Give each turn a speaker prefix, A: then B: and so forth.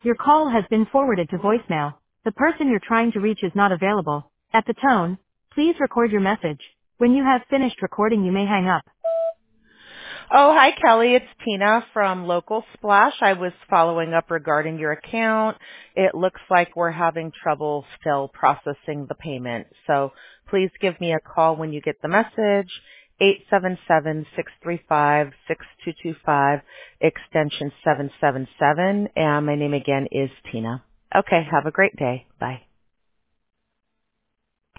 A: Your call has been forwarded to voicemail. The person you're trying to reach is not available. At the tone, please record your message. When you have finished recording, you may hang up.
B: Oh, hi, Kelly. It's Tina from Local Splash. I was following up regarding your account. It looks like we're having trouble still processing the payment. So please give me a call when you get the message. 877-635-6225, extension 777. And my name again is Tina. Okay, have a great day. Bye.